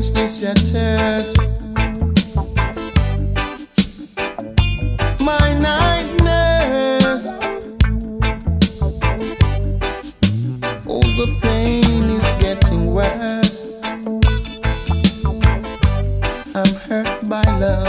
quench this your thirst. My night nurse, all the pain is getting worse. I'm hurt by love.